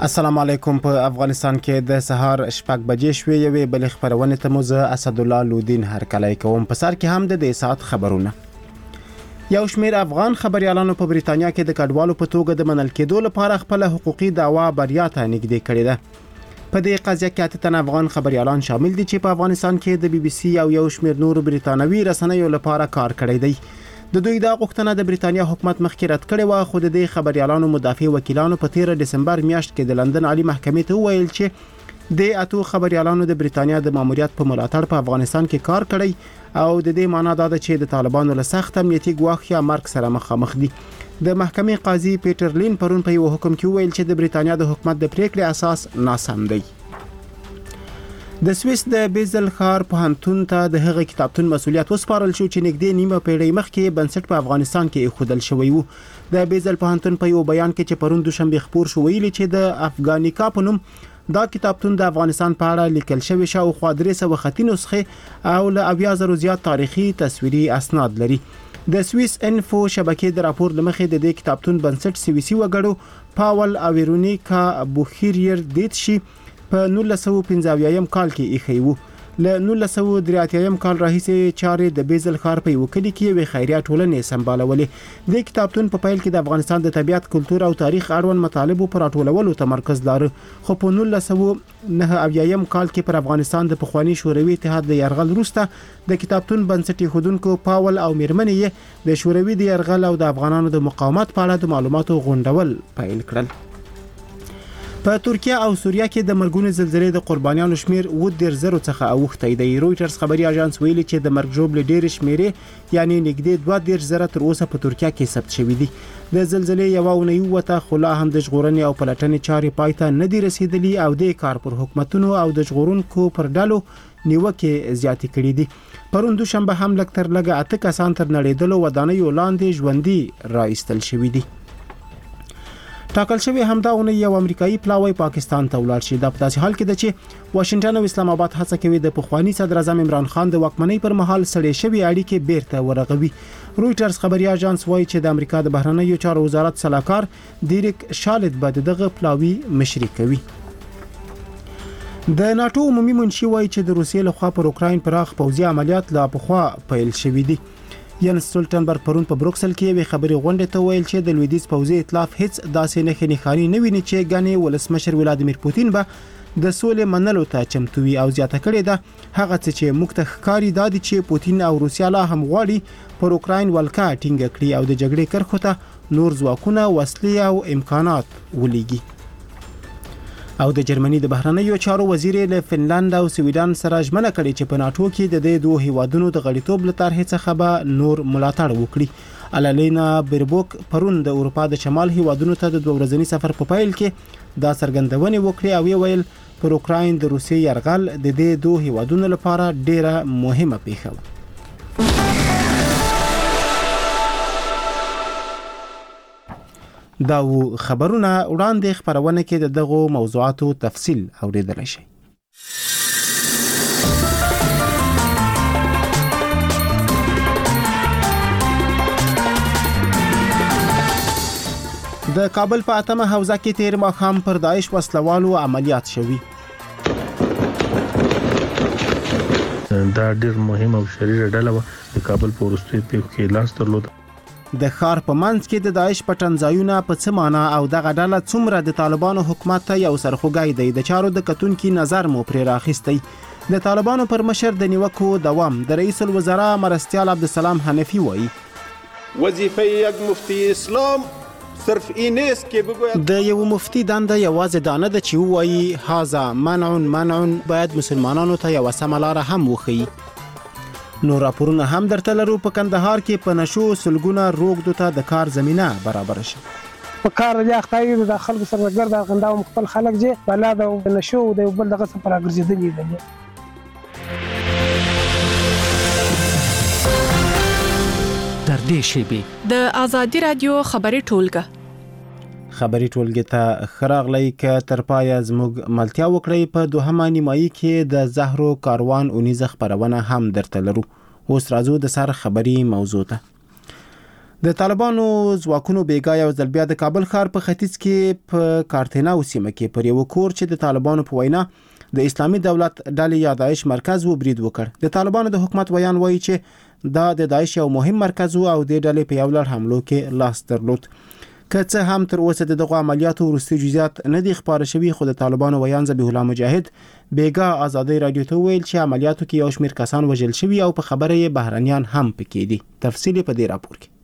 السلام علیکم. په افغانستان کې د سهار شپږ بجې شوې یوې بلې خبرونه ته مو زه اسدالله لودین هرکلی کوم. په سر کې هم د دې ساعت خبرونه. یو شمېر افغان خبريالانو په بریتانیا کې د کډوالو په توګه د منل کېدو لپاره خپل حقوقي دعوا بریا ته نږدې کړې ده. په دې قضیه کې 8 تن افغان خبريالان شامل دي چې په افغانستان کې د BBC او یو شمېر نور بریتانوي رسنیو لپاره کار کړی دی. د دوی دا غوښتنه د بریتانیا حکومت مخکې رد کړې و، خو د دې خبريالانو مدافع وکیلانو په 13 دسمبر میاشت کې د لندن عالی محکمې ته وویل چې د 8 خبريالانو د بریتانیا د ماموریت په ملاتړ په افغانستان کې کار کړی او د دې معنی دا ده چې د طالبانو له سخت امنیتي ګواښ یا مرګ سره مخامخ دي. د محکمې قاضي پیټر لین پرون په یو حکم کې وویل چې د بریتانیا د حکومت د پریکړې اساس ناسم دی. د سویس د بیزل ښار پوهنتون ته د هغه کتابتون مسؤلیت وسپارل شو چې نږدې نیمه پیړۍ مخکې بنسټ په افغانستان کې ایښودل شوی و. د بیزل پوهنتون په یو بیان کې چې پرون دوشنبه خبر شو ویلي چې د افغانیکا په نوم دا کتابتون د افغانستان په اړه لیکل شوی شاوخوا 300 خطي نسخې او له 80,000 زیات تاریخي تصویري اسناد لري. د سویس انفو شبکې د راپور لمخې د دې کتابتون بنسټ سویسي وګړو پاول او ویرونیکا بوخیریر دیتشي په 1915 کال کې ایښی وو. له 1983 کال راهیسې چارې د بیزل ښار په یو کلي کې یوې خیریه ټولنې سمبالولې. د کتابتون په پیل کې د افغانستان د طبیعت، کلتور او تاریخ اړوند مطالبو پر راټولولو تمرکز لاره، خو په 1999 کال کې پر افغانستان د پخوانی شوروي اتحاد د یرغل وروسته د کتابتون بنسټ ایښودونکو پاول او میرمنې د شوروي د یرغل او د افغانانو د مقاومت په اړه د معلوماتو غونډول پیل کړل. په ترکیه او سوریه کې د مرګونو زلزلې د قربانیانو شمیر 10,000 څخه اوښتی دی. رويټرز خبري اژانس ویلي چې د مرګ ژوبل ډېر شمیرې یعنی نږدې 2,000 تر اوسه په ترکیه کې ثبت شوي دي. د زلزلې یو اونۍ وته خلا هم د ژغورنې او پلټنې چارې پایته نه دي رسیدلي او د کار پر حکومتونو او د ژغورونکو پر ډلو نیوکې زیاتې کړې دي. پرون دوشنبه هم لږ تر لږه 8 کسان تر نړیدلو ودانیو لاندې ژوندي راایستل شوي دي. ټاکل شوی همداونه یو امریکایي پلاوی پاکستان ته ولاړ شي. دا په داسې حال کې ده چې واشنگټن او اسلام آباد هڅه کوي د پخوانی صدر اعظم عمران خان د واکمنۍ پر مهال سړې شوی اړیکې بیرته ورغوي. رويټرز خبري اژانس وایي چې د امریکا د بهرنیو چارو وزارت سلاکار ډیریک شالت به دغه پلاوی مشري کوي. د ناتو عمومي منشي وایي چې د روسیې لخوا پر اوکراین پراخ پوځي عملیات لا پخوا پیل شوي دي. ینس سټولټنبرګ پرون په بروکسل کې یوې خبري غونډې ته ویل چې د لویدیځ پوځي ائتلاف هیڅ داسې نه نښانې نه ویني چې ګڼې ولسمشر ولادیمیر پوتین به د سولې منلو ته چمتو وي او زیاته کړې ده هغه څه چې موږ ته ښکاري دا دي چې پوتین او روسیا لا هم غواړي پر اوکراین ولکه ټینګه کړي او د جګړې کرخو ته نور ځواکونه، وسلې او امکانات ولېږي. او د جرمني د بهرنیو چارو وزیر له فنلند او سویډن سره ژمنه کړې چې په ناتو کې د دې دوه هیوادونو د غړیتوب لپاره هیڅ خبره نور ملاتړ وکړي. الالینا بیربوک پرون د اروپا د شمال هیوادونو ته د 2 ورځنی سفر په پیل کې دا څرګندونه وکړه او ویل پر اوکراین د روسیې یرغل د دې دوه هیوادونو لپاره ډیره مهمه پیښه و. دا و خبرونه وړاندې خبرونه کې د دغو موضوعاتو تفصیل اوریدل شي. د کابل په اتمه حوزه کې تیر ماښام پر داعش وسلوالو عملیات شوي. دا ډېر مهم او شریره ډله و د کابل په وروستیو پیښو کې لاس درلود. د ښار په منځ کې د داعش پټنځایونه په څه معنا او دغه ډله څومره د طالبانو حکومت ته یو سرخوږی دی د چارو د کتونکي نظر مو پرې راخیستی. د طالبانو پر مشر د نیوکو دوام د رئیس الوزراء مرستیال عبدالسلام حنفی وایي وظیفه یک مفتی اسلام صرف این است که بگوید د یو مفتی دنده یوازې دا نه ده چې وایي هاذا منع باید مسلمانانو ته یو سمه لاره هم وښیي. نو راپورونه هم درته لرو. په کندهار کې په نشو سلګونه روغدو ته د کار زمينه برابر شي. په کار د اختیار د خلکو سره ګرځي غندا او خپل خلک چې بلا د نشو د بل دغه سره راګرځېدلې دي. تر دې شیبې د ازادي رادیو خبري ټولګه ته خراغلی ک تر پای زموږ ملتیا وکړی. په دوهمه نیمایي کې د زهرو کاروان اونیزه خبرونه هم درته لرو. اوس راځو د سر خبري موضوع ته. د طالبانو ځواکونو بیګا یو ځل بیا د کابل ښار په ختیځ کې په کارتیناو سیمه کې پر یو کور چې د طالبانو په وینا د اسلامي دولت ډلې یا داعش مرکز و برید وکړ. د طالبانو د حکومت بیان وایي چې دا د داعش یو مهم مرکز و او د ډلې په یو لړ حملو کې لاس درلود. که څه هم تر اوسه دغه عملیاتو وروستي جزئیات نه دي خبره شوي، خو د طالبانو ویان ذبیح الله مجاهد بیګا آزادۍ رادیو ته ویل چې عملیاتو کې یو شمېر کسان وژل شوي او په خبره یې بهرنیان هم پکې دي. تفصیل په دې راپور کې.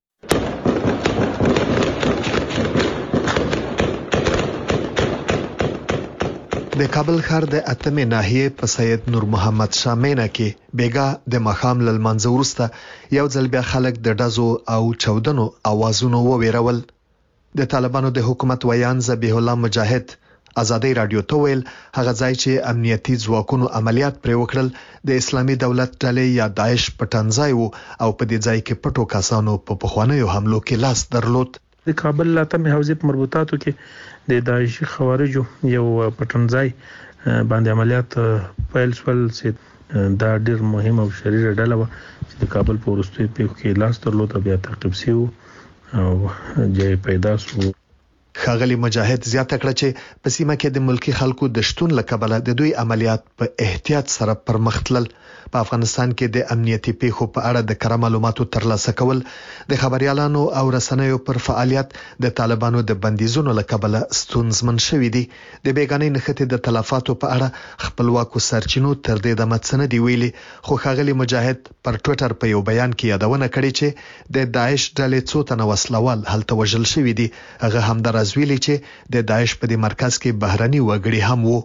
د کابل ښار د اتمې ناحیې په سید نور محمد شامینا کې بیګا د مخام لمنځه وروسته یو ځل بیا خلک د ډزو او چودنو اوازونو وویرول. د طالبانو د حکومت ویان ذبیح الله مجاهد آزادۍ رادیو ته ویل هغه ځای چې امنیتي ځواکونو عملیات پرې وکړل د اسلامي دولت ډلې یا داعش پټنځای وو او په دې ځای کې پټو کسانو په پخوانیو حملو کې لاس درلود. د کابل اتمې حوزې په مربوطاتو کې د داعشي خوارجو یو پټنځای باندې عملیات پیل شول چې دا ډېر مهم او شریره ډله و چې د کابل په وروستیو پیښو کې لاس درلود او بیا تعقیب شو او جای پیدا شو. ښاغلي مجاهد زیاته کړه چې په سیمه کې د ملکی خلکو د شتون له کبله د دوی عملیات په احتیاط سره پرمختلل. په افغانستان کې د امنیتي پیښو په اړه د کره معلوماتو ترلاسه کول د خبريالانو او رسنیو پر فعالیت د طالبانو د بندیزونو له کبله ستونزمن شوې دي. د بیګانۍ نښتې د تلفاتو په اړه خپلواکو سرچینو تر دې د متسنه دی ویلي، خو ښاغلي مجاهد پر ټوئیټر په یو بیان کې یادونه کړې چې د داعش ډلې څو تنه وسلوال هلته وژل شوي دي. هغه همداراز ویلي چې د داعش په دې مرکز کې بهرني وګړي هم وو.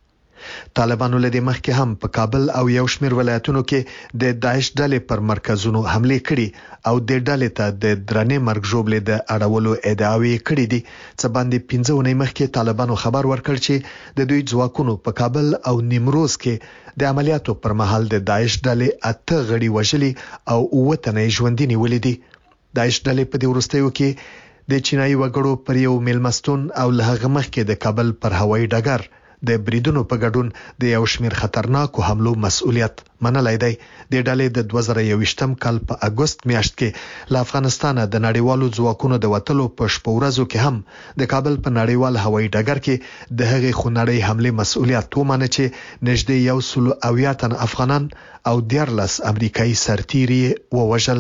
طالبانو له دې مخکې هم په کابل او یو شمېر ولایتونو کې د داعش ډلې پر مرکزونو حمله کړې او د ډلې ته د درنې مرګ ژوبلې د اړولو ادعاوې کړې دي. څه باندې 15 ونې مخکې طالبانو خبر ورکړ چې د دوی ځواکونو په کابل او نیمروز کې د عملیاتو پر مهال د داعش ډلې 8 غړي وژلي او 9 تنه ژوندي نیولي دي. داعش ډلې په دې وروستیو کې د چینایي وګړو پر یو میلمستون او له هغه مخکې د کابل پر هوایي ډګر د بریدونو په ګډون د یو شمېر خطرناکو حملو مسؤلیت منلای دی. د ډلې د 2021م کال په اگست میاشت کې له افغانستانه د نړیوالو ځواکونو د وټلو په شپږ ورځو کې هم د کابل په نړیوال هوایي ډګر کې د هغې خونړۍ حمله مسؤلیت ومنه چې نږدې 180 تن افغانان او 14 امریکایي سرتیري ووژل.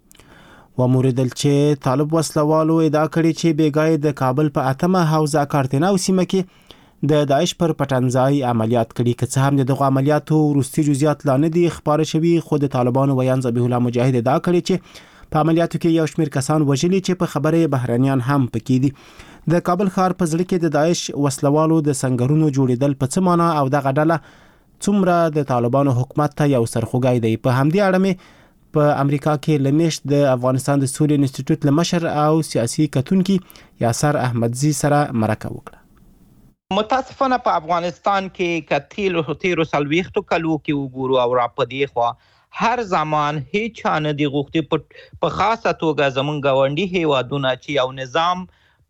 وموریدل چې طالب وسلوالو ادعا کړې چې بیګای د کابل په اتمه حوزه کارتیناو سیمه کې د داعش پر پټنځای عملیات کړي. که څه هم دغه عملیاتو وروستي جزئیات لا نه دي خبره شوي، خو د طالبانو ویان ذبیح الله مجاهد ادعا کړې چې په عملیاتو کې یو شمېر کسان وژلي چې په خبره بهرنیان هم پکې دي. د کابل ښار په زړه کې د داعش وسلوالو د سنگرونو جوړیدل په څه معنا او دغه ډله څومره د طالبانو حکومت ته یو سرخوږی دی. په همدې اړه مې په امریکا کې لمیشت د افغانستان د سولې انسټیټیوټ لمشر او سیاسي کتونکي یاسر احمدزي سره مرکه وکړه. متاسفانه په افغانستان کې کتیلو تیرو سلويختو کلو کې وګورو او را پدې خو هر زمان هیڅ نه دی غوښتي په خاصه توګه زمونږ غونډي هیوادونه چې یو نظام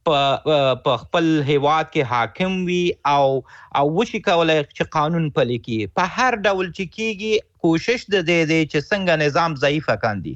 په خپل هیواد کې حاکم وي او وشي کولای چې قانون پلي کړي. په هر ډول چې کیږي کوشش د دې چې څنګه نظام ضعیف کاندي.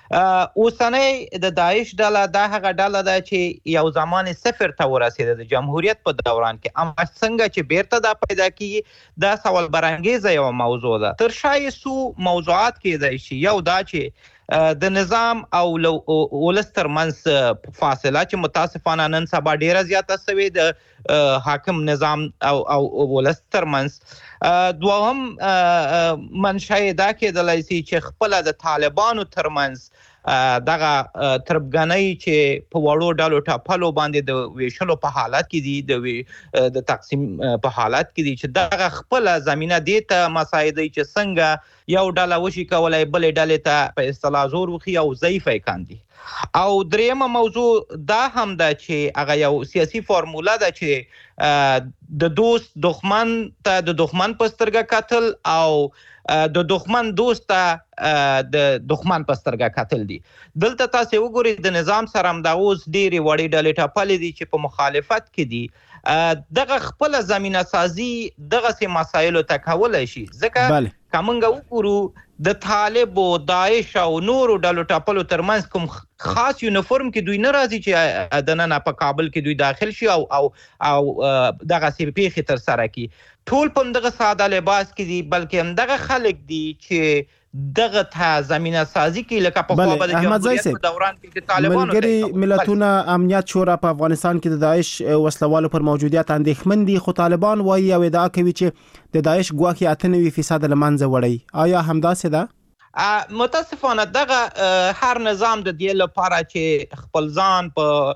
اوسنۍ د داعش ډله دا هغه ډله ده چې یو زمان صفر ته ورسېده د جمهوریت په دوران کې، اما څنګه چې بیرته دا پیدا کیږي دا سوال برانګیزه یو موضوع ده. تر شای سو موضوعات کېدای شي یو دا چې د نظام او ولس ترمنځ فاصله چې متاسفانه نن سبا ډیره زیاته شوې د حاکم نظام او ولس ترمنځ. دوهم منشأ دا کېدلای شي چې خپل د طالبانو ترمنځ دغه تربګنۍ چې په وړو ډلو ټاپلو باندې د ویشلو په حالت کې دي د تقسیم په حالت کې دي چې دغه خپل زمينه دي ته مساعده چې څنګه یو ډله وشي کولای بلې ډلې ته په اصطلاح زور وخی او ضعیفه کاندي. او دریمه موضوع دا هم ده چې هغه یو سیاسي فارموله ده چې د دوست دښمن ته د دښمن په سترګه کتل او د دښمن دوست ته د دښمن په سترګه کتل دي. دلته تاسو وګورئ د نظام سره هم دا اوس ډېرې وړې ډلې ټاپلې دي چې په مخالفت کې دي دغه خپل زمينه سازي دغه سي مسایلو ته کولای شي ځکه کومنګ وګورو د طالب او داعش او نورو ډلو ټاپلو ترمنځ کوم خاص یونیفورم کې دوی نه راځي چې د نن په کابل کې دوی داخل شي او دغه سي پیخي تر سره کی ټول په دغه ساده لباس کې دي بلکې هم دغه خلک دي چې دغه ته زمينه سازي کې لکه په خوا به د جمهوریت په دوران کې د طالبانو ملګری ملتونه امنیت شورا په افغانستان کې د داعش وسلوالو پر موجودیت اندېښمن دي خو طالبان وايي او ادعا کوي چې د داعش ګواکې 98% لمنځه وړي آیا همداسې ده؟ متاسفانه دغه هر نظام د دې لپاره چې خپل ځان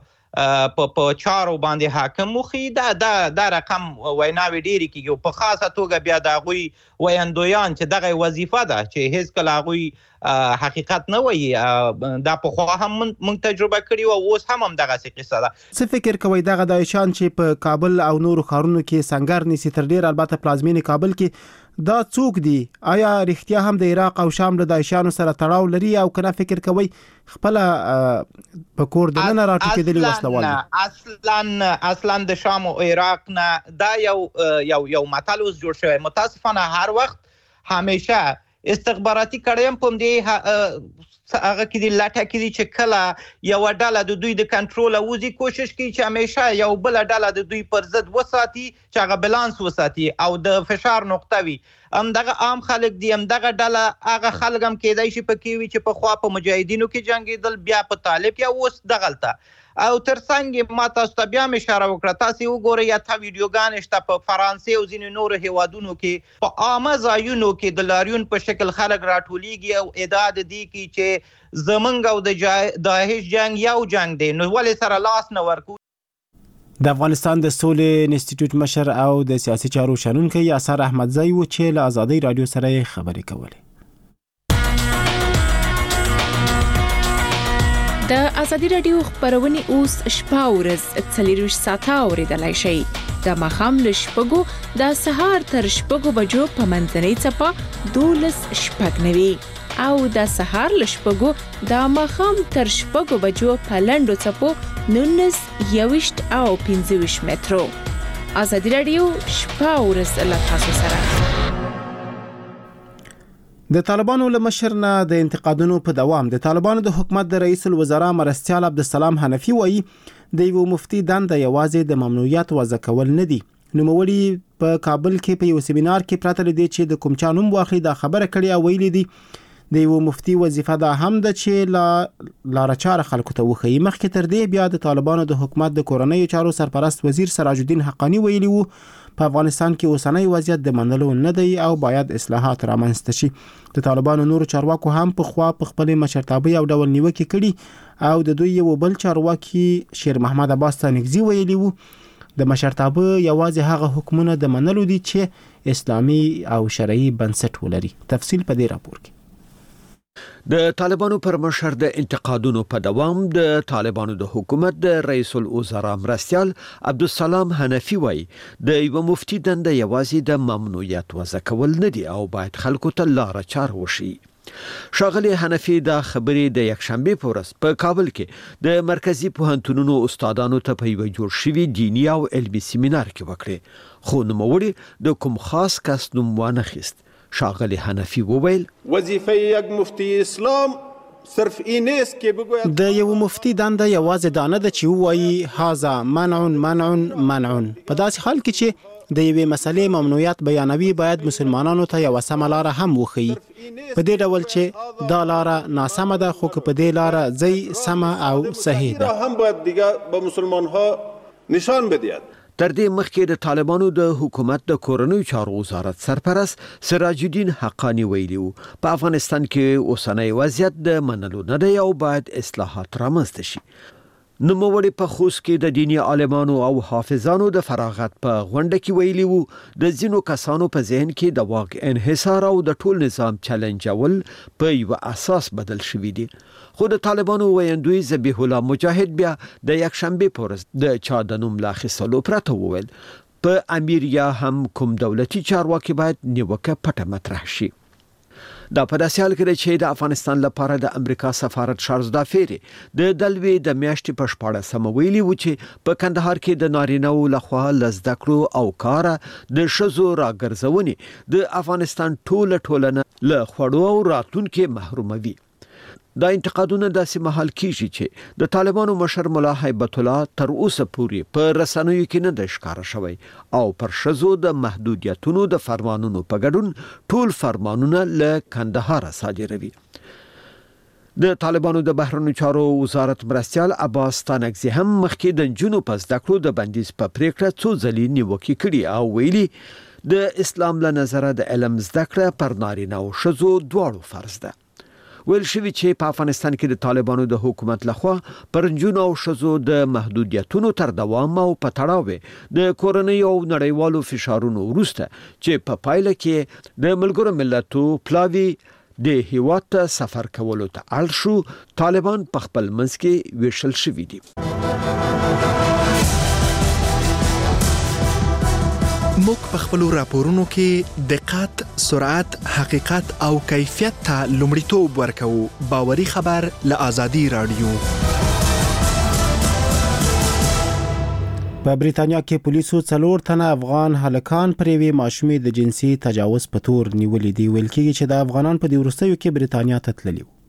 په چارو باندې حاکم وخی دا رقم ویناوي ډیری کیږي په خاصه توګه بیا د غوي ویندویان چې دغه وظیفه ده چې هیڅ کله غوي حقیقت نه وایي دا په خو هم موږ تجربه کړی او اوس هم دغه قصه ده. څه فکر کوي دغه داعشان چې په کابل او نورو ښارونو کې سنگر نيسي تر ډیر البته پلازمینې کابل کې دا څوک دي آیا رښتیا هم د عراق او شام له داعشانو سره تړاو لري او کنه فکر کوي خپل په کور د نه راټوکېدلي وسلوال اصلا د شام او عراق نه دا یو متل اوس جوړ شوی متاسفانه هر وخت همیشه استخباراتي کړم په دې هغه کې د لاټه کې چې کله یو ډله د دوی د کنټرول او وزي کوشش کوي چې همیشه یو بل ډله د دوی پر ضد وساتي چې هغه بالانس وساتي او د فشار نقطه وي دغه عام خلک دي دغه ډله هغه خلک هم کېدای شي پکې وي چې په خوا په مجاهدینو کې جنگیدل بیا په طالب یا اوس دغلته او ترڅنګ ما تاسو ته بیا اشاره وکړه تاسو وګورئ یا تا ویډیوګان شته په فرانسې او ځینې نورو هیوادونو کې په عامه ځایونو کې د لاریون په شکل خلک راټولیږي او ادعا دي چې زمونږ او د داعش جنگ یو جنگ دی نو ولې سره لاس نه ورکو. د افغانستان د سولې انسټیټیوټ مشر او د سیاسي چارو شنونکي یاسر احمدزی و چې له آزادۍ رادیو سره خبرې کولې. د ازادي رادیو خبرونه اوس شپه ورځ 24 ساعته اوریدلای شئ د مخام له شپږو د سهار تر شپږو بجو په منځنۍ چپه 12 شپږ او د سهار له شپږو د مخام تر شپږو بجو په لندو چپو 19 21 او 25 مترو. ازادي رادیو شپه ورځ له تاسو سره. د طالبانو له مشر نه د انتقادونو په دوام د طالبانو د حکومت د رئیس الوزرا مرستیال عبدالسلام حنفي وایي د یو مفتي دنده یوازې د ممنوعیت وضع کول نه دي. نوموړي په کابل کې په یو سیمینار کې پراته لدی چې د کوم چا نوم واخلي دا خبره کړې او ویلي دي د یو مفتي وظیفه دا هم ده چې لارچار خلکو ته وخی. مخکې تر دې بیا د طالبانو د حکومت د کورنۍ چارو سرپرست وزیر سراج الدین حقانی ویلي وو په افغانستان کې اوسنۍ وضعیت د منلو نه دی او باید اصلاحات رامنځته شي. د طالبانو نورو چارواکو هم په خوا په خپل مشرتابه او ډول نیوکه کړي او د دوی یو بل چارواکي شیر محمد عباس تنگزی ویلي وو د مشرتابه یوازې هغه حکمونه د منلو دي چې اسلامي او شرعي بنسټ ولري. تفصیل په دې راپور کې. د طالبانو پر مشر د انتقادونو په دوام د طالبانو د حکومت د رئیس الوزرا مرستیال عبدالسلام حنفي وایي د یو مفتي دنده یوازې د ممنوعیت وضع کول نه دي او باید خلکو ته لار چار وشي. شاغلی حنفي د خبرې د یکشنبه په ورځ په کابل کې د مرکزی پوهنتونونو استادانو ته په یو جوړ شوی دینی او علمي سیمینار کې وکړي خو نوموړي د کوم خاص کس نوم وانه خیست. شاغلی حنفي وویل وظیفه یک مفتی اسلام صرف این است که بگوید د یو مفتی دنده یوازې دانه د چې وایي هاذا منع په داسې حال کې چې د یوې مسلې ممنوعیت بیانوي باید مسلمانانو ته یو سمه لار هم وخی په دې ډول چې دا لار ناسمه ده خو په دې لار ځای سمه او صحیح ده هم باید دیگه به مسلمان ها نشان بدهد. تر دې مخکې د طالبانو د حکومت د کورنۍ چارو وزارت سرپرست سراج الدین حقانی ویلي وو په افغانستان کې اوسنۍ وضعیت د منلو نه دی او باید اصلاحات رامنځته شي. نوموړي په خوست کې د دینی عالمانو او حافظانو د فراغت په غونډه کې ویلي وو د ځینو کسانو په ذهن کې د واک انحصار او د ټول نظام چیلنجول په یو اساس بدل شوی دی. خو د طالبانو ویندوی ذبیح الله مجاهد بیا د یکشنبه په ورځ د چا د نوم لا اخیستلو پرته وویل په امیر یا هم کوم دولتي چارواکي باید نیوکه پټه مطرح شي. دا په داسې حال کې چې د افغانستان لپاره د امریکا سفارت شارز دافيري د دلوي د میاشتې په 14 ویلي و چې په کندهار کې د نارینه‌و لخوا لزدکړو او کار د شزو راګرځونې د افغانستان ټولنه له خوړو او راتلونکو محروموي. دا انتقادونه داسې مهال کیږي چې د طالبانو مشر مولا هیبت الله تر اوسه پورې په رسنیو کې نه د ښکار شوی او پر شزو د محدودیتونو د فرمانونو په ګډون ټول فرمانونه له کندهار صادروي. د طالبانو د بهرنیو چارو وزارت مرستيال عباس تانکزي هم مخکې د جنوب پس دکړو د بندیز په پریکړه څو ځلې نیوکه کړې او ویلي د اسلام له نظره د علم زده کړه پر نارینه او شزو دواړو فرض ده. ویل شوی چې په افغانستان کې د طالبانو د حکومت لخوا پر جنونو او شزو د محدودیتونو تر دوام او په تړاو د کورنۍ او نړیوالو فشارونو وروسته چې په پایله کې د ملګرو ملتو پلاوی د هیواد سفر کولو ته اړ شو. طالبان په خپل منځ کې ویشل شوی دي. موږ په خپل راپورونو کې دقت، سرعت، حقیقت او کیفیت ته لومړیتوب ورکوو. باوري خبر له آزادي رادیو. په بریتانیا کې پولیسو 4 تنه افغان هلکان پر یوې ماشومې د جنسي تجاوز په تور نیولې دي. ویل کېږي چې د افغانان په دې وروستیو کې بریتانیا ته تللي وو.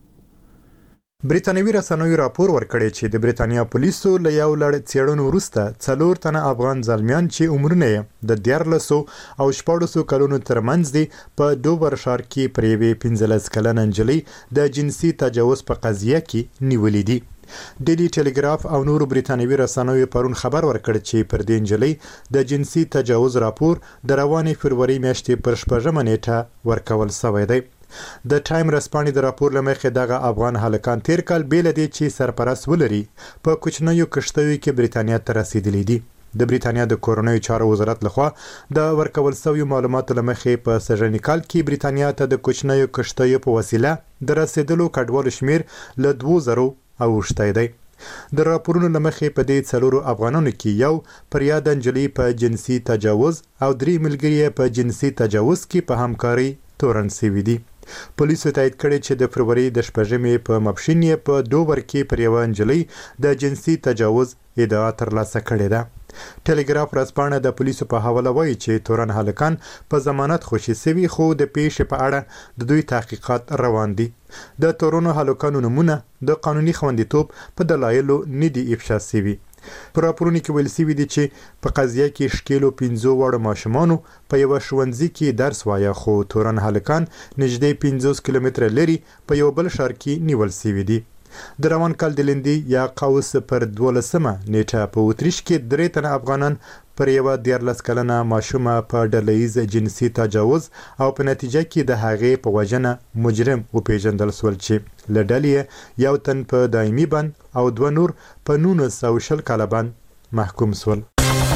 بریتانوي رسنیو راپور ورکړی چې د بریتانیا پولیسو له یو لړ څېړنو وروسته 4 تنه افغان ځلمیان چې عمرونه یې د 14 او 14 کلونو ترمنځ دي په دوبر ښار کې پر یوې 15 کلنه نجلۍ د جنسي تجاوز په قضیه کې نیولې دي. ډیلی ټلګراف او نورو بریتانوي رسنیو پرون خبر ورکړ چې پر دې نجلۍ د جنسي تجاوز راپور د روانې فروری میاشتې پر 14 نیټه ورکول شوی دی. د ټایم رسپانې د راپور لمخې دغه افغان هلکان تیر کال بیل دي چې سرپرست ولري په کوچنیو کشتیو کې بریتانیا ته رسیدلي دي. د بریتانیا د کورنیو چارو وزارت لخوا د ورکول شویو معلوماتو لمخې په سږني کال کې بریتانیا ته د کوچنیو کشتیو په وسیله د رسیدلو کډوالو شمیر له 2000 اوښتی دی. د راپورونو لمخې په دې 4 افغانانو کې یو پر یاد نجلۍ په جنسي تجاوز او 3 ملګري په جنسي تجاوز کې په همکاري تورن شوي دي. پولیسو تایید کړی چې د فروری د 14 په ماپښین په دوبر کې پر یو نجلۍ د جنسي تجاوز ادعا ترلاسه کړې ده. ټلګراف رسپانه د پولیسو په حواله وایي چې تورن هلکان په ضمانت خوشي شوي خو د پیښې په اړه د دوی تحقیقات روان دي. د تورنو هلکانو نمونه د قانوني خوندیتوب په دلایلو نه دي افشا شوي. په راپورونو کې ویل شوي دي چې په قضیه کې شکیلو 15 وړو ماشومانو په یو ښوونځي کې درس وایه خو تورن هلکان نږدې 50 کیلومتره لري په یو بل ښار کې نیول شوي دي. د روان کال د لندي یا قوس پر 12 نیټه په اتریش کې 3 تنه افغانان پر یو 14 کلنه ماشومه په ډلهیز جنسي تجاوز او په نتیجه کې د هغې په وجنه مجرم وپیژندل شول چې له ډلې یو تن په دایمي بند او 2 نور په 1920 کاله بند محکوم شول.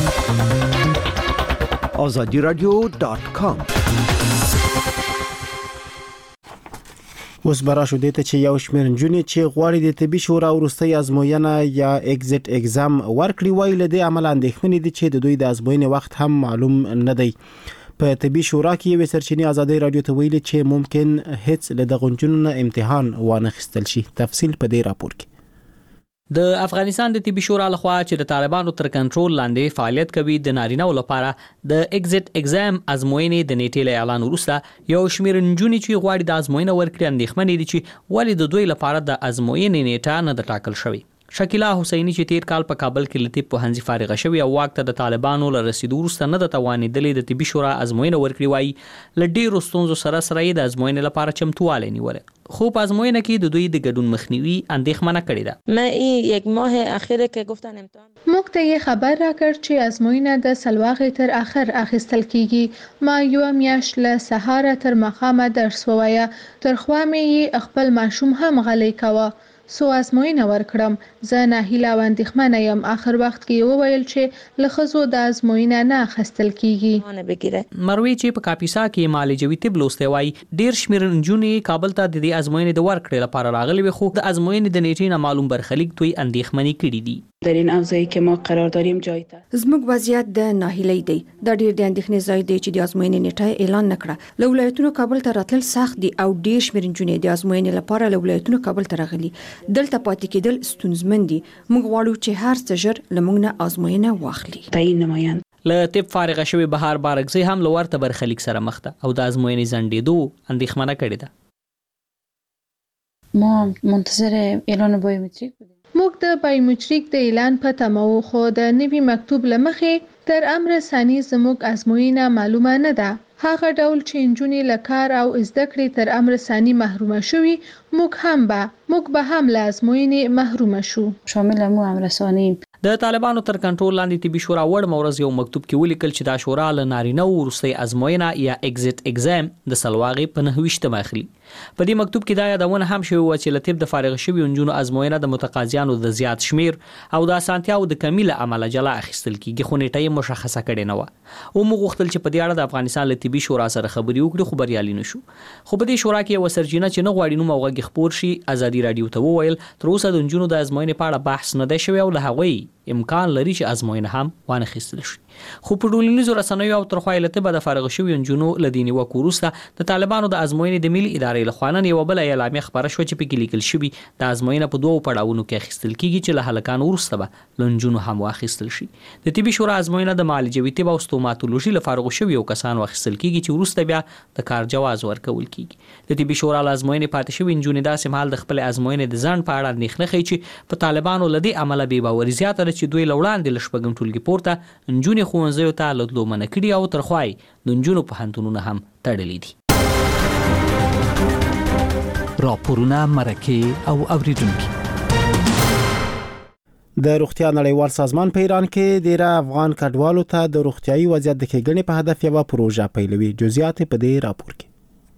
azadiradio.com اوس براشو دیته چې یو شمېر نجونې چې غواړي د طبي شورا وروستۍ ازموینه یا ایگزیټ اگزام ورکړي وای له دې عمل اندېښمنې دي چې د دوی د ازموینې وخت هم معلوم نه دی. په طبي شورا کې یو سرچینی آزادي رادیو ته ویلي چې ممکن هیڅ له دغه نجونو امتحان وانه خستل شي. تفصیل په دې راپور کې. د افغانستان د طبي شورا لخوا چې د طالبانو تر کنټرول لاندې فعالیت کوي د نارینه‌و لپاره د ایگزیټ اگزام ازموینې د نیټې له اعلان وروسته یو شمېر نجونې چې غواړي د ازموینه ورکړي اندېښمنې دي چې ولې د دوی لپاره د ازموینې نیټه نه د ټاکل شوی. شکیلا حسینی چې تیر کال په کابل کې لطیف پوهنځي فارغه شوی او واک ته د طالبانو له رسیدو وروسته نه د توانېدلې د طبي شورا ازموینه ورکړي وای ل ډېرو ستونزو سره د ازموینې لپاره چمتووالی نیول. خو په ازموینه کې د دوی د ګډون مخنیوي اندېښمنه کړې ده. ما یک ماه اخیره که گفتن امتحان موږ ته یې خبر راکړ چې ازموینه د سلواغې تر اخر اخیستل کیږي. ما یو میاشت له سهار تر ماښامه درس ووایه، تر خوا مې خپل ماشوم هم غلی کوه. سو ازموینه ورکړم. زه ناهیله او اندېښمنه یم. آخر وخت کې وویل چې له ښځو د ازموینه نه اخیستل کیږي. مروي چې په کاپیسا کې معالجوي طب لوستی وای ډیر شمېر نجونې کابل ته د دې ازموینې د ورکړې لپاره راغلي وي خو د ازموینې د نیټې نه معلوم برخلیک دوی اندېښمنې کړي دي. در این اوضاعی که ما قرار داریم جای ته زموږ وضعیت د ناهیلۍ دی دا ډیر د اندېښنې ځای دی چې د ازموینې نیټه اعلان نکړه له ولایتونو کابل ته راتلل سخت دي او ډیر شمېر نجونې د ازموینې لپاره له ولایتونو کابل ته راغلي دلته پاتې کېدل ستونزمن دي موږ غواړو چې هر څه ژر له موږ نه ازموینه واخلي تعیین نمایند له طب فارغه شوی بهار بارکزی هم له ورته برخلیک سره مخ ده او د ازموینې ځنډېدو اندېښمنه کړې ده. ما منتظر اعلان بایومتریک بودیم. موږ د بایومتریک د اعلان په تمه وو خو د نوي مکتوب له مخې تر امر ثاني زموږ ازموینه معلومه نه ده. هغه ډول چې نجونې له کار او زده کړې تر امر ثاني محرومه شوي موږ به هم له ازموینې محرومه شو. شامل مو امر ثاني د طالبانو تر کنټرول لاندې طبي شورا وړ مورز یو مکتوب کې ولیکل چې دا شورا له نارینه وروستي ازموینه یا ایگزیټ ایگزام د سلواغې په 9 اخلي. په دې مکتوب کې دا یادونه هم شوی و چې له طب د فارغ شوي نجونو ازموینه د متقاضیانو د زیات شمیر او د اسانتیاو د کمی له عمله جلا اخیستل کیږي خو نیټه یې مشخصه کړې نه و. او موږ غوښتل چې په دې اړه د افغانستان له طبي شورا سره خبرې وکړو خو بریالي نشو. خو په دې شورا کې یو سرجینه چې نه غواړي نو موغه خبر شي ازادي رادیو ته وویل تر اوسه د نجونو د ازموینې په اړه بحث نه دی شوی او له هغوی امکان لري چې ازموینه هم وانه خیستل شي. خو په ټولنیزو رسنیو او ترخوایلته به د فارغ شوی نجونو لدینی وکوروسته د طالبانو د ازموینې د ملي ادارې له خوا نن یو بل اعلامیه خبره شو چې په کې لیکل شوی د ازموینه په 2 پړاوونو کې اخیستل کیږي چې له هلکانو وروسته به لنجونو هم واخیستل شي. د طبي شورا ازموینه د معالجوي طب او ستوماتولوژي له فارغ شوی کسانو واخیستل کیږي چې وروسته بیا د کار جواز ورکول کیږي. د طبي شورا ازموینې پاتې شوی نجونې داسې مهال د خپل ازموینې د ځان په اړه اندېښنه کوي چې په طالبانو لدی عمله بې باوري زیاته چې دوی لوړاندې لشپګم ټولګي پورته نجونې ښوونځیو ته لدلو منع کړي او ترخوای د نجونو پوهنتونونه هم تړلي دي. راپورونه مرکه او اوریدونکو د روغتیا نړیوال سازمان په ایران کې ډیره افغان کډوالو ته د روغتیايي وضعیت د ښېګڼې په هدف یو پروژه پیلوي. جزئیات په دې راپور کې.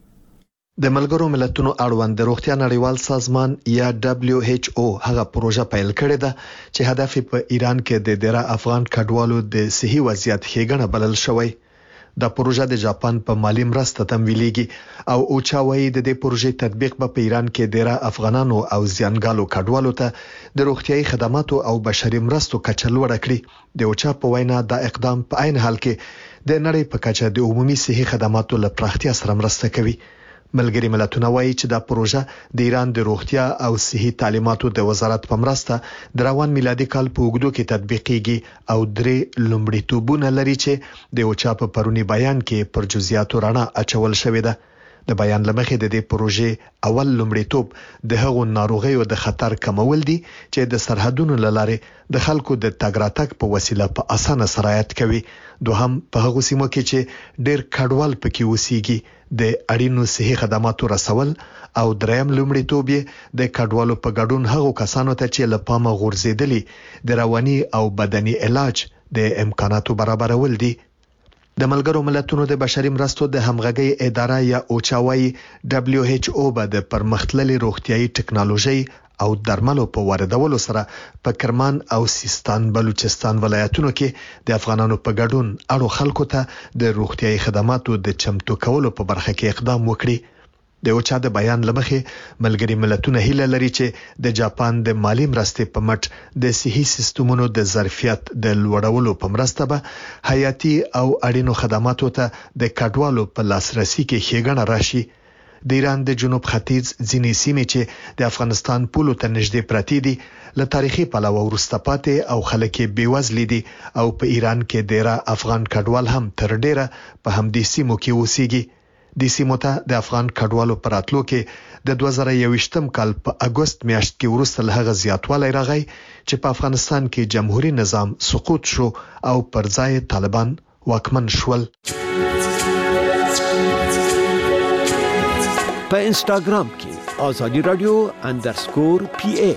د ملګرو ملتونو اړوند د روغتیا نړیوال سازمان یا WHO هغه پروژه پیل کړې ده چې هدف په ایران کې د ډیره افغان کډوالو د صحي وضعیت ښېګڼه بلل شوی. دا پروژه د جاپان په مالی مرسته تمویلېږي او اوچا وايي د دې پروژې تطبیق په ایران کې ډیره افغانانو او زیانګالو کډوالو ته د روغتیايي خدماتو او بشري مرستو کچه لوړه کړي. د اوچا په وینا دا اقدام په عین حال کې د نړۍ په کچه د عمومي صحي خدماتو لپاره پراختیا سره مرسته کوي. ملګری ملتونه وایي چې دا پروژه د ایران د روغتیا او صحي تعلیماتو د وزارت په مرسته د روان میلادي کال په اوږدو کې تطبیقېږي او 3 لومړیتوبونه لري چې د اوچا په پرونی بیان کې پر جزئیاتو رڼا اچول شوې ده. د بیان لمخې د دې پروژې اول لومړیتوب د هغو ناروغیو د خطر کمول دي چې د سرحدونو لاره د خلکو د تګ راتګ په وسیله په اسانه سرایت کوي. دوهم په هغو سیمو کې چې ډېر کډوال پکې اوسېږي د اړینو صحي خدماتو رسول او دریم لومړیتوب د کډوالو په ګډون هغو کسانو ته چې له پامه غورځېدلي د رواني او بدني علاج د امکاناتو برابرول دي. د ملګرو ملتونو د بشري مرستو د همغږي اداره یا اوچاوي WHO به د پرمختللي روغتيایي ټکنالوژي او درملو په واردولو سره په کرمان او سیستان بلوچستان ولایتونو کې د افغانانو په ګډون اړو خلکو ته د روغتيایي خدماتو د چمتو کولو په برخه کې اقدام وکړي. د اوچا د بیان لمخې ملګری ملتونه هیله لري چې د جاپان د مالی مرستې په مټ د صحي سیستمونو د ظرفیت د لوړولو په مرسته به حیاتي او اړینو خدماتو ته د کډوالو په لاسرسي کې ښېګڼه راشي. د ایران د جنوب ختیځ ځینې سیمې چې د افغانستان پولو ته نږدې پرتې دي له تاریخي پلوه وروسته پاتې او خلک یې بیوزلي دي او په ایران کې ډیره افغان کډوال هم تر ډیره په همدې سیمو کې اوسېږي. د سیمو ته د افغان کډوالو پر راتلو کې د 2021 کال په اگست میاشت کې وروسته له هغه زیاتوالی راغی چې په افغانستان کې جمهوریت نظام سقوط شو او پر ځای طالبان واکمن شول. په انستګرام کې آزادی رادیو _PA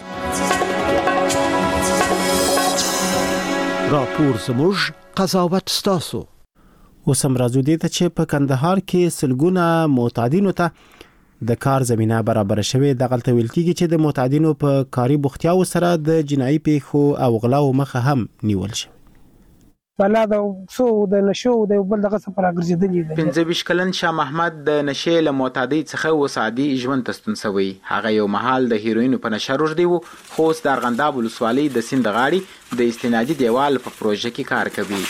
راپور زموږ قضاوت ستاسو. اوس هم راځو دې ته چې په کندهار کې سلګونه معتادینو ته د کار زمينه برابر شوه. د غلطه ویل کیږي چې د معتادینو په کاري بوختیاو سره د جنایي پیښو او غلاو مخه هم نیول شوه. بلا د سو د نشو د بل دغه څه پر راګرځېدلې ده. 25 کلن شاه محمد د نشې له معتادي څخه وسعدي ژوند تستون سوی. هغه یو محل د هیروینو په نشه روږدي وو، خو اوس د ارغنداب ولسوالۍ د سیند غاړې د استنادي دیوال په پروژه کې کار کوي.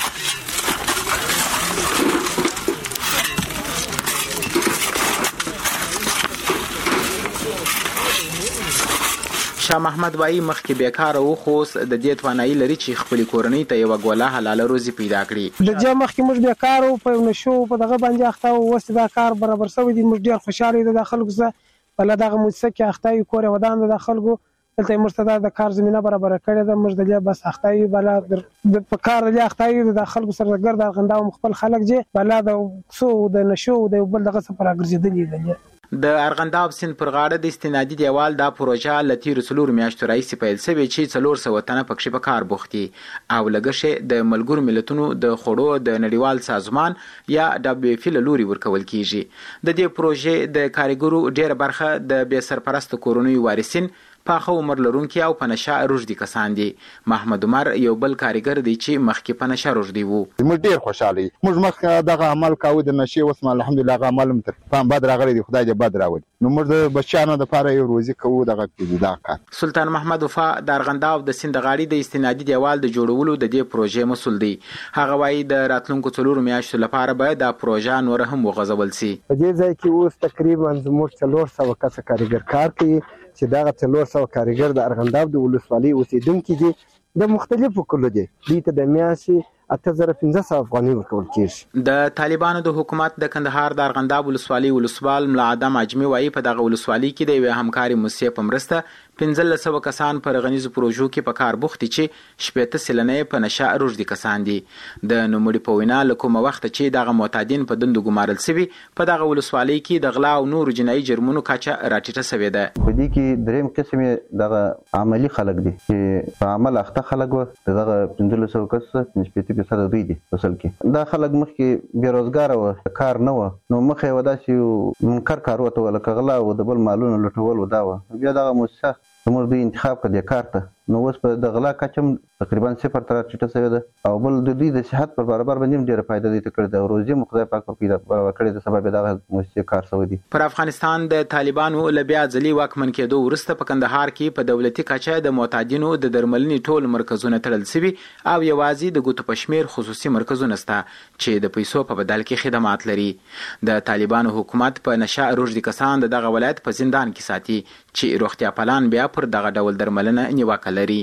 شاه محمد وایي مخکې بیکاره و، خو اوس د دې توانایي لري چې خپلې کورنۍ ته یوه ګوله حلاله روزي پیدا کړي. د دې مخکې موږ بیکاره وو، په نشو په دغه باندې اخته وو، اوس دا کار برابر شوی دی. موږ ډېر خوشحاله یو د خلکو څخه بله دغه مؤسسه کې اخته یو، کور یې ودان د خلکو دلته موږ ته د کار زمینه برابره کړې ده. موږ د دې بس اخته یو، بله په کار د اخته یو د خلکو سره ګرد ارغنداب خپل خلک چې بله د سو د نشو د بل دغه څه پر راګرځېدلې ده. د ارغنداب سیند پر غاړه د استنادي دیوال دا پروژه له تیرو 4 میاشتو راهیسې پیل شوې چې 400 تنه پکښې په کار بوخت دي او لګښې د ملګرو ملتونو د خوړو د نړیوال سازمان یا WFP له لوري ورکول کیږي. د دې پروژې د کارګرو ډېره برخه د بې سرپرسته کورنیو وارثین، پاخه عمر لرونکي او په نشه روږدي کسان دي. محمد عمر یو بل کارګر دی چې مخکې په نشه روږدي وو. موږ ډېر خوشاله یو. موږ مخکې دغه عمل کاوه د نشې، اوس الحمدلله هغه عمل هم تر پام بد راغلی دی. خدای دې بد راولي. نو موږ د بچیانو دپاره یو روزي کوو دغه دا کار. سلطان محمد وفا د ارغنداب د سیند غاړې د استنادي دیوال د جوړولو د دې پروژې مسؤل دی. هغه وایي د راتلونکو 4 میاشتو لپاره به دا پروژه نور هم وغځول سي. په دې ځای کې اوس تقریبا زموږ 400 کسه کارګر کار کوي چې دغه 400 کارګر د ارغنداب د ولسوالۍ اوسیدونکي دي، د مختلفو کلو دي. دوی ته د میاشتې 8500 افغانۍ ورکول کیږي. د طالبانو د حکومت د کندهار د ارغنداب ولسوالۍ ولسوال ملا ادم عجمي وایي په دغه ولسوالۍ کې د یوې همکاري مؤسسې په مرسته 1500 کسان په غنیزو پروژو کې په کار بوخت دي چې 80 سلنه په نشه روږدي کسان دي. د نوموړي په وینا له کومه وخت چې دغه معتادین په دندو ګمارل شوي، په دغه ولسوالۍ کې د غلا او نورو جنایي جرمونو کچه راټیټه شوې ده. په دې کې دریم قسم دغه عملی خلک دي چې په عمل اخته خلک و، دغه 1500 کس 85% دوی دي. اصل کې دا خلک مخکې بیروزګار و، کار نه و، نو مخې ودا چې منکر کار وته ولکه غلا او د بل مالونو لټول و. دا و بیا دغه مؤسسه موږ دوی انتخاب کړی کار ته، نو اوس په د غلا کچم تقریبا 0 تر ټیټه شوی ده او بل د دوی د صحت پر برابر باندې ډیره فائدہ دي کړې ده. روزي مخدای پاک په پیدا کړې ده، سبب دا مؤسسه کار سوی دي. پر افغانستان د طالبانو له بیا ځلي واکمن کېدو وروسته په کندهار کې په دولتي کچه د معتادینو د درملنې ټول مرکزونه تړل شوي او یوازې د ګوتو پشمیر خصوصي مرکزونه شته چې د پیسو په بدل کې خدمات لري. د طالبانو حکومت په نشه روږدي کسان دغه ولایت په زندان کې ساتي چې روغتیا پالان بیا پر دغه ډول درملنه نیوکه لري.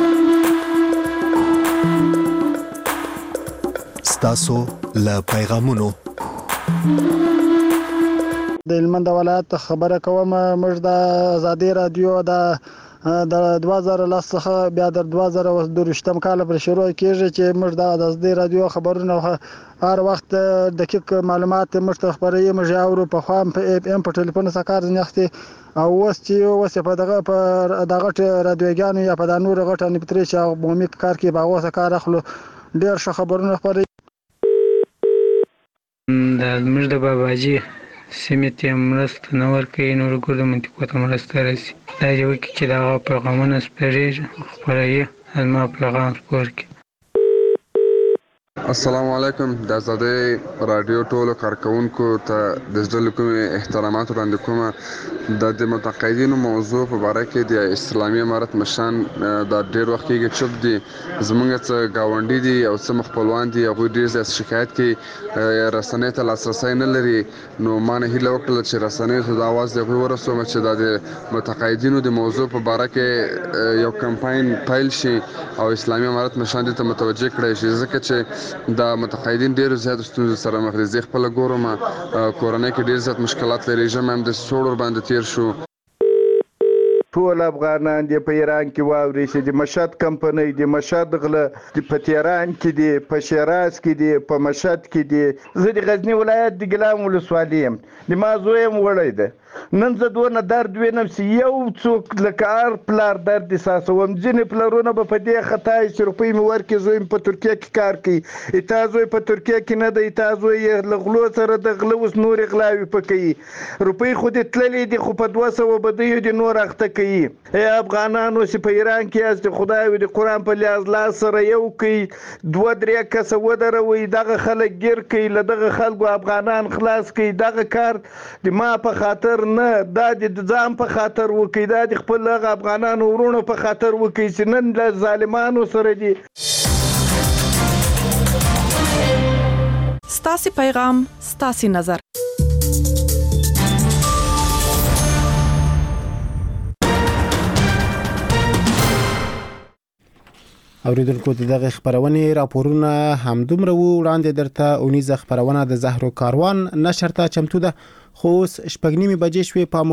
ستاسو له پیغامونو د هلمند ولایت خبره کوم. موږ د ازادي رادیو د 2010 څخه بیا د 2022 کال پر شروع کېږي چې موږ د ازادي رادیو خبرونه هر وخت دقیق معلومات موږ ته خبري. موږ اورو په خام په FM په ټلیفون سره کار نه اخته او اوس په دغه رادیوګانو یا په د نور غټه نپتري چې عمومي کار کې باغ وسه کار اخلو ډیر ښه خبرونه خبري. د موږ د باباجي سیمې ته مرسته نه ورکوي، نور ګورد منطقو ته مرسته راسي. دا یو کې چې دغه پیغامونه سپریږي خپروي زما پیغام سپور کړي. السلام علیکم. د ازادي رادیو ټولو کارکونکو ته د زړه کوم احترامات وړاندې کوم. د متقاعدینو موضوع په اړه کې د اسلامي امارت مشان د ډیر وخت کې چوپ دي. زمونږ څخه گاونډي دي او څه خپلوان دي، هغه ډیر زیات شکایت کوي رسنۍ ته لاسرسي نه لري. نو ما نه هیله وکړه چې رسنۍ ته د اواز د ورسوم چې د متقاعدینو د موضوع په اړه کې یو کمپاین پیل شي او اسلامي امارت مشان دې ته متوجه کړي شي، ځکه چې د متقاعدین ډیر زیات ستونزې سره مخ دي. زه خپل ګورم کورنۍ کې ډیر زیات مشکلات لري. ژمه هم د سوړ باندې تیر شو. ټول افغانان دی په ایران کې واوري چې د مشهد کمپنۍ د مشهد غله په تهران کې دی، په شیراز کې دی، په مشهد کې دی. زه د غزنی ولایت د ګیلان ولسوالۍ یم. د ما زوی هم وړی ده نن زه دونه درد وینم چې یو څوک لکه هر پلار درد احساسوم. ځینې پلرونه به په دې خطا یې چې روپۍ مې ورکړي زوی مې په ترکیه کې کار کوي، تا زوی په ترکیه کې نه دی، تا زوی یې له غلو سره د غله اوس نورې غلاوې په کوي. روپۍ خو دې تللې دي خو په 200 بدیو دې نور اخته کوي. ای افغانانو چې په ایران کې یاست خدای دې قرآن په لحاظ لاس سره یو کوي 2-3 کسه ودروي، دغه خلک ګیر کوي، له دغه خلکو افغانان خلاص کوي. دغه کار د ما په خاطر نه، دا د ځان په خاطر وکړي، دا د خپل هغه افغانانو ورونو په خاطر وکړي چې نن له ظالمانو سره دي. ستاسو پیغام ستاسو نظر. اوریدونکو دغه خبرونه راپورونه همدومره وړاندې درته اونیزه خبرونه د زهرو کاروان نشر ته چمتو ده. خو 8:30 بجې شوې په